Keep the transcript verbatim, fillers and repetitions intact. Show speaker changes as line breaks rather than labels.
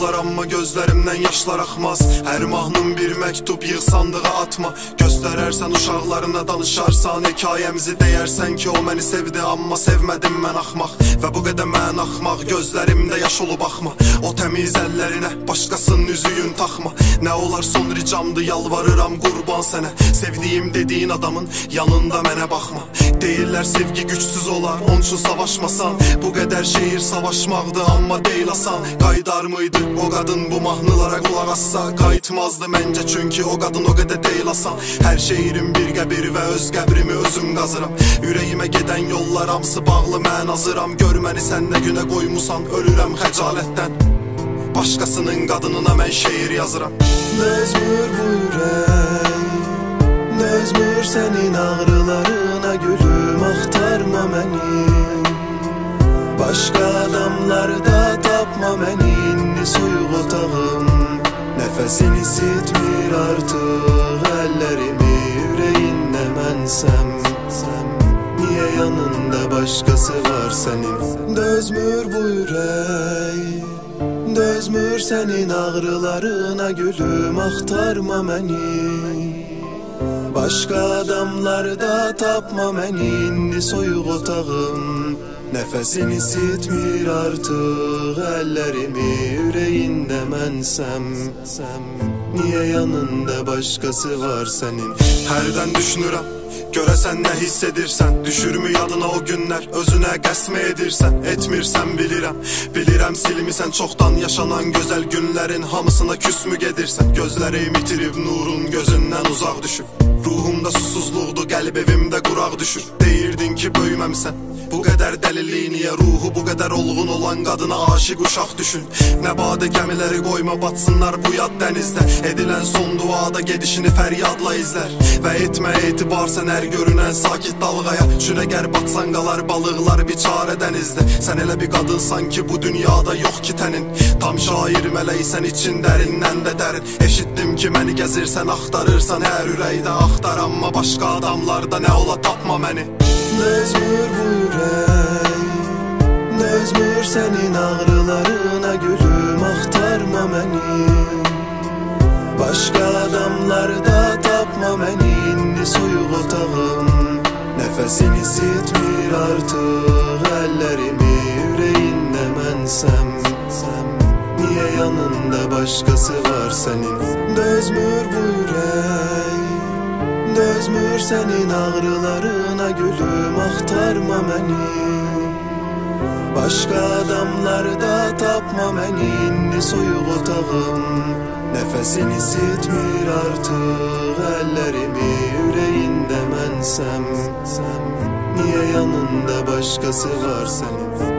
olar amma gözlərimdən yaşlar axmaz. Hər mahnım bir məktub, yığ sandığa atma. Göstərərsən uşaqlarına, danışarsan hekayəmizi, deyərsən ki o məni sevdi amma sevmədim mən axmaq. Və bu qədər mən axmaq, gözlərimdə yaş olub axma. O təmiz əllərinə başqasının üzüyün taxma. Nə olar son ricamdı, yalvarıram qurban sənə. Sevdiyim dediyin adamın yanında mənə baxma. Deyirlər sevgi gücsüz olar, onun üçün savaşmasan. Bu qədər şehir savaşmaqdı amma deyil asan. Qaydar mıydı o qadın bu mahnılara qulaq assa? Qayıtmazdı məncə çünki o qadın o qədər deyil asan. Hər şehirim bir qəbir və öz qəbrimi özüm qazıram. Ürəyimə gedən yollar hamısı bağlı, mən hazıram. Gör məni sən nə günə qoymusan, ölürəm xəcalətdən. Başqasının qadınına mən şeir yazıram.
Dözmür bu ürək, dözmür sənin ağrılarına gülüm, axtarma məni. Başqa adamlarda tapma məni, indi soyuq otağım. Nəfəsin isitmir artıq əllərimi, ürəyində mənsəm. Niyə yanında başqası var sənin? Dözmür bu ürək, dözmür sənin ağrılarına gülüm, axtarma məni. Başqa adamlarda tapma məni, indi soyuq otağım. Nəfəsin isitmir artıq əllərimi, ürəyində mənsəm. Niyə yanında başqası var sənin?
Hərdən düşünürəm, görəsən nə hiss edirsən? Düşürmü yadına o günlər, özünə qəsmə edirsən? Etmirsən bilirəm, bilirəm silmisən çoxdan yaşanan gözəl günlərin hamısına küsmü gedirsən? Gözlərim itirib nurun gözündən uzaq düşüb. Ruhumda susuzluqdur, qəlb evimdə quraq düşür. Deyirdin ki böyməmsən, bu qədər dəlilliyi niyə? Ruhu bu qədər olğun olan qadına aşiq uşaq düşün. Nə badə gəmiləri qoyma batsınlar bu yad dənizdə. Edilən son duada gedişini fəryadla izlər. Və etmə etibar sən hər görünən sakit dalğaya. Çün əgər batsan qalar balıqlar biçarə dənizdə. Sən elə bir qadınsan ki bu dünyada yox ki tənin. Tam şair mələksən için dərindən də dərin. Eşitdim ki məni gəzirsən, axtarırsan hər ürəkdə. Axtar amma başqa adamlarda nə ola tapma məni.
Dözmür bu ürək, dözmür sənin ağrılarına gülüm, axtarma məni. Başqa adamlarda tapma məni, indi soyuq otağım. Nəfəsin isitmir artıq əllərimi, ürəyində mənsəm. Niyə yanında başqası var sənin? Dözmür bu ürək, dözmür sənin ağrılarına gülüm, axtarma məni. Başqa adamlarda tapma məni, indi soyuq otağım. Nəfəsin isitmir artıq əllərimi, ürəyində mənsəm. Niyə yanında başqası var sənin?